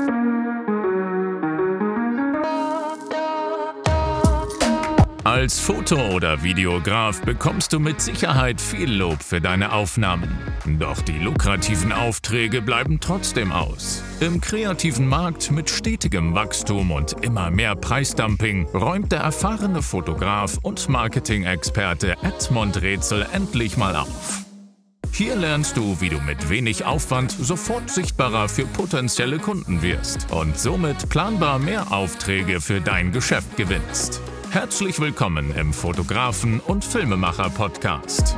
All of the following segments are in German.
Als Foto- oder Videograf bekommst du mit Sicherheit viel Lob für deine Aufnahmen. Doch die lukrativen Aufträge bleiben trotzdem aus. Im kreativen Markt mit stetigem Wachstum und immer mehr Preisdumping räumt der erfahrene Fotograf und Marketing-Experte Edmund Rätsel endlich mal auf. Hier lernst du, wie du mit wenig Aufwand sofort sichtbarer für potenzielle Kunden wirst und somit planbar mehr Aufträge für dein Geschäft gewinnst. Herzlich willkommen im Fotografen- und Filmemacher-Podcast.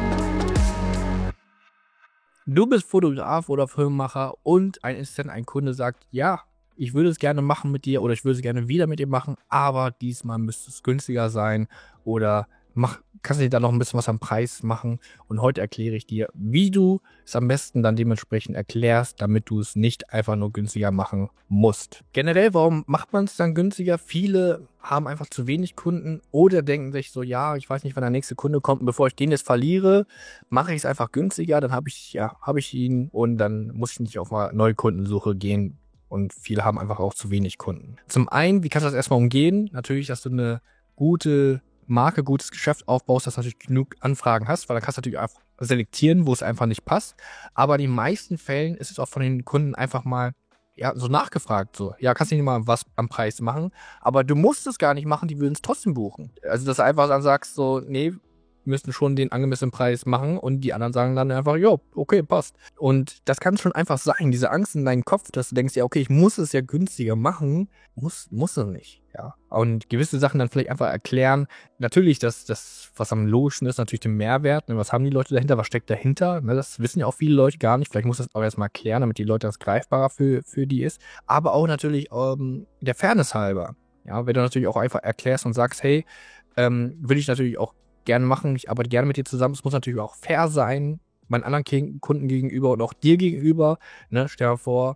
Du bist Fotograf oder Filmemacher und ein Kunde sagt, ja, ich würde es gerne machen mit dir oder ich würde es gerne wieder mit dir machen, aber diesmal müsste es günstiger sein oder kannst du dir da noch ein bisschen was am Preis machen? Und heute erkläre ich dir, wie du es am besten dann dementsprechend erklärst, damit du es nicht einfach nur günstiger machen musst. Generell, warum macht man es dann günstiger? Viele haben einfach zu wenig Kunden oder denken sich so, ja, ich weiß nicht, wann der nächste Kunde kommt und bevor ich den jetzt verliere, mache ich es einfach günstiger, dann habe ich ihn und dann muss ich nicht auf eine neue Kundensuche gehen. Und viele haben einfach auch zu wenig Kunden. Zum einen, wie kannst du das erstmal umgehen? Natürlich, dass du eine gute Marke, gutes Geschäft aufbaust, dass du natürlich genug Anfragen hast, weil dann kannst du natürlich einfach selektieren, wo es einfach nicht passt. Aber in den meisten Fällen ist es auch von den Kunden einfach mal so nachgefragt, so, ja, kannst du nicht mal was am Preis machen, aber du musst es gar nicht machen, die würden es trotzdem buchen. Also, dass du einfach dann sagst, so, nee, wir müssen schon den angemessenen Preis machen und die anderen sagen dann einfach, jo, okay, passt. Und das kann schon einfach sein, diese Angst in deinem Kopf, dass du denkst, ja, okay, ich muss es ja günstiger machen, muss es nicht, ja. Und gewisse Sachen dann vielleicht einfach erklären. Natürlich, das, was am logischsten ist, natürlich den Mehrwert, ne, was haben die Leute dahinter, was steckt dahinter, ne, das wissen ja auch viele Leute gar nicht. Vielleicht muss das auch erstmal erklären, damit die Leute das greifbarer für die ist. Aber auch natürlich der Fairness halber. Ja, wenn du natürlich auch einfach erklärst und sagst, hey, will ich natürlich auch gerne machen, ich arbeite gerne mit dir zusammen. Es muss natürlich auch fair sein, meinen anderen Kunden gegenüber und auch dir gegenüber. Ne? Stell dir vor,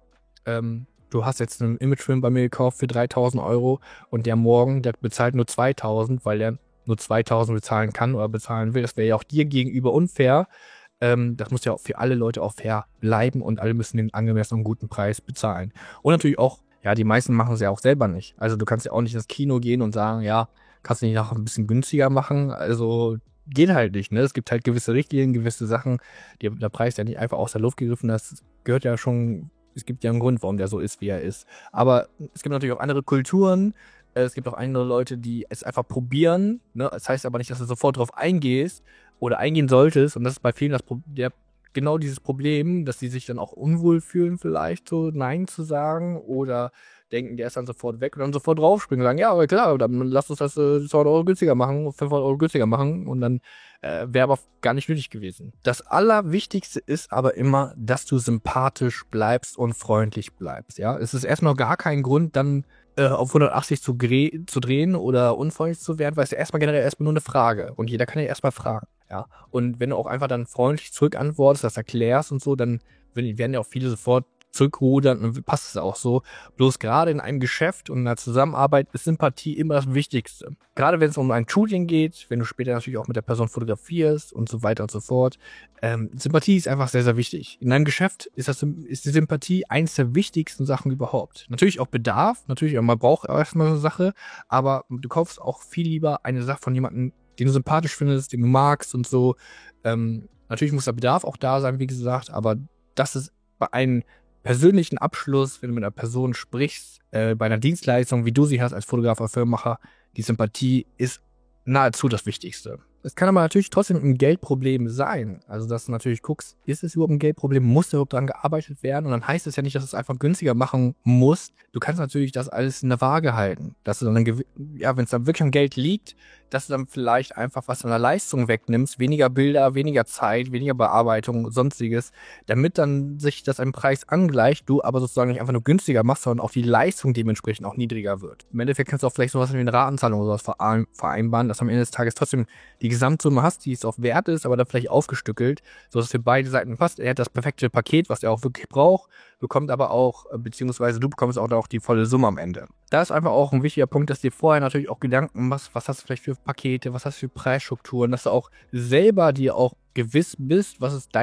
du hast jetzt einen Imagefilm bei mir gekauft für 3.000 € und der morgen, der bezahlt nur 2.000, weil er nur 2.000 bezahlen kann oder bezahlen will. Das wäre ja auch dir gegenüber unfair. Das muss ja auch für alle Leute auch fair bleiben und alle müssen den angemessenen und guten Preis bezahlen. Und natürlich auch, ja, die meisten machen es ja auch selber nicht. Also du kannst ja auch nicht ins Kino gehen und sagen, ja, kannst du nicht noch ein bisschen günstiger machen? Also geht halt nicht, ne? Es gibt halt gewisse Richtlinien, gewisse Sachen, der Preis ist ja nicht einfach aus der Luft gegriffen, das gehört ja schon, es gibt ja einen Grund, warum der so ist, wie er ist. Aber es gibt natürlich auch andere Kulturen, es gibt auch andere Leute, die es einfach probieren, ne? Das heißt aber nicht, dass du sofort drauf eingehst oder eingehen solltest und das ist bei vielen genau dieses Problem, dass sie sich dann auch unwohl fühlen vielleicht, so Nein zu sagen oder denken, der ist dann sofort weg und dann sofort draufspringen und sagen, ja, aber klar, dann lass uns das 200 € günstiger machen, 500 € günstiger machen und dann wäre aber gar nicht nötig gewesen. Das Allerwichtigste ist aber immer, dass du sympathisch bleibst und freundlich bleibst, ja. Es ist erstmal gar kein Grund, dann auf 180 zu drehen oder unfreundlich zu werden, weil es ja erstmal generell erstmal nur eine Frage und jeder kann ja erstmal fragen, ja. Und wenn du auch einfach dann freundlich zurückantwortest, das erklärst und so, dann werden ja auch viele sofort zurückrudern und passt es auch so. Bloß gerade in einem Geschäft und in einer Zusammenarbeit ist Sympathie immer das Wichtigste. Gerade wenn es um ein Shooting geht, wenn du später natürlich auch mit der Person fotografierst und so weiter und so fort. Sympathie ist einfach sehr, sehr wichtig. In einem Geschäft ist die Sympathie eins der wichtigsten Sachen überhaupt. Natürlich auch Bedarf, natürlich, man braucht erstmal eine Sache, aber du kaufst auch viel lieber eine Sache von jemandem, den du sympathisch findest, den du magst und so. Natürlich muss der Bedarf auch da sein, wie gesagt, aber das ist bei einem persönlichen Abschluss, wenn du mit einer Person sprichst, bei einer Dienstleistung, wie du sie hast als Fotograf oder Filmemacher, die Sympathie ist nahezu das Wichtigste. Es kann aber natürlich trotzdem ein Geldproblem sein. Also, dass du natürlich guckst, ist es überhaupt ein Geldproblem? Muss da überhaupt dran gearbeitet werden? Und dann heißt es ja nicht, dass du es einfach günstiger machen musst. Du kannst natürlich das alles in der Waage halten. Dass du dann, wenn es dann wirklich am Geld liegt, dass du dann vielleicht einfach was an der Leistung wegnimmst. Weniger Bilder, weniger Zeit, weniger Bearbeitung, sonstiges. Damit dann sich das im Preis angleicht, du aber sozusagen nicht einfach nur günstiger machst, sondern auch die Leistung dementsprechend auch niedriger wird. Im Endeffekt kannst du auch vielleicht sowas wie eine Ratenzahlung oder sowas vereinbaren, dass am Ende des Tages trotzdem die Gesamtsumme hast, die es auch wert ist, aber dann vielleicht aufgestückelt, sodass es für beide Seiten passt. Er hat das perfekte Paket, was er auch wirklich braucht, bekommt aber auch, beziehungsweise du bekommst auch die volle Summe am Ende. Da ist einfach auch ein wichtiger Punkt, dass dir vorher natürlich auch Gedanken machst, was hast du vielleicht für Pakete, was hast du für Preisstrukturen, dass du auch selber dir auch gewiss bist, was ist deine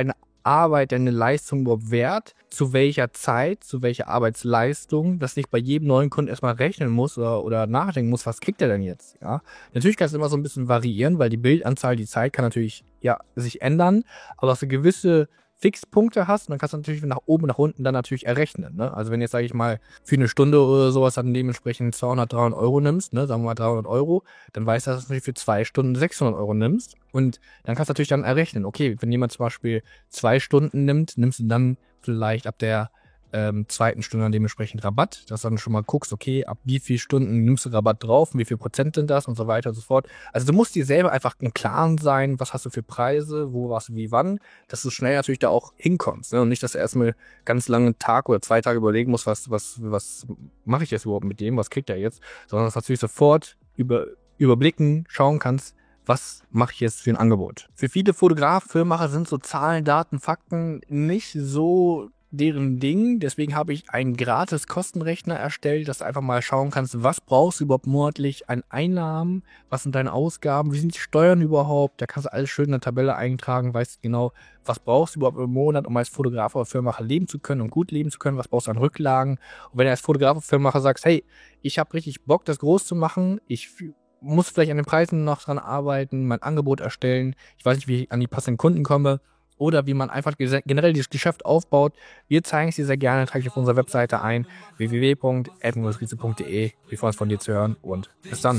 Arbeit, deine Leistung überhaupt wert? Zu welcher Zeit, zu welcher Arbeitsleistung, dass nicht bei jedem neuen Kunden erstmal rechnen muss oder nachdenken muss, was kriegt er denn jetzt? Ja? Natürlich kann es immer so ein bisschen variieren, weil die Bildanzahl, die Zeit kann natürlich sich ändern, aber dass du gewisse Fixpunkte hast, und dann kannst du natürlich nach oben, nach unten dann natürlich errechnen. Ne? Also wenn jetzt, sage ich mal, für eine Stunde oder sowas dann dementsprechend 200, 300 Euro nimmst, ne, sagen wir mal 300 Euro, dann weißt du, dass du natürlich für 2 Stunden 600 Euro nimmst. Und dann kannst du natürlich dann errechnen, okay, wenn jemand zum Beispiel 2 Stunden nimmt, nimmst du dann vielleicht ab der zweiten Stunde dann dementsprechend Rabatt, dass du dann schon mal guckst, okay, ab wie viel Stunden nimmst du Rabatt drauf, wie viel Prozent sind das und so weiter und so fort. Also du musst dir selber einfach im Klaren sein, was hast du für Preise, wo warst du wie wann, dass du schnell natürlich da auch hinkommst. Ne? Und nicht, dass du erstmal ganz lange einen Tag oder 2 Tage überlegen musst, was mache ich jetzt überhaupt mit dem, was kriegt er jetzt, sondern dass du natürlich sofort überblicken, schauen kannst, was mache ich jetzt für ein Angebot. Für viele Fotografen, Filmemacher sind so Zahlen, Daten, Fakten nicht so deren Ding. Deswegen habe ich einen gratis Kostenrechner erstellt, dass du einfach mal schauen kannst, was brauchst du überhaupt monatlich an Einnahmen, was sind deine Ausgaben, wie sind die Steuern überhaupt. Da kannst du alles schön in der Tabelle eintragen, weißt genau, was brauchst du überhaupt im Monat, um als Fotograf oder Filmemacher leben zu können und gut leben zu können, was brauchst du an Rücklagen. Und wenn du als Fotograf oder Filmemacher sagst, hey, ich habe richtig Bock, das groß zu machen, ich muss vielleicht an den Preisen noch dran arbeiten, mein Angebot erstellen, ich weiß nicht, wie ich an die passenden Kunden komme, oder wie man einfach generell das Geschäft aufbaut. Wir zeigen es dir sehr gerne. Trage dich auf unserer Webseite ein, www.edmundriese.de. Wir freuen uns von dir zu hören und bis dann.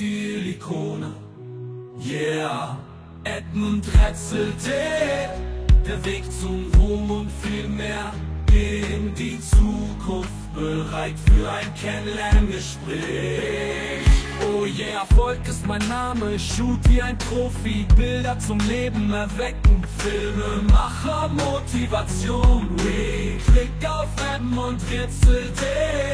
Yeah, Edmund Retzel.de, der Weg zum Ruhm und viel mehr. Geh in die Zukunft, bereit für ein Kennenlerngespräch. Oh yeah, Erfolg ist mein Name, ich shoot wie ein Profi, Bilder zum Leben erwecken, Filme, Macher, Motivation, klick auf Edmund Retzel.de.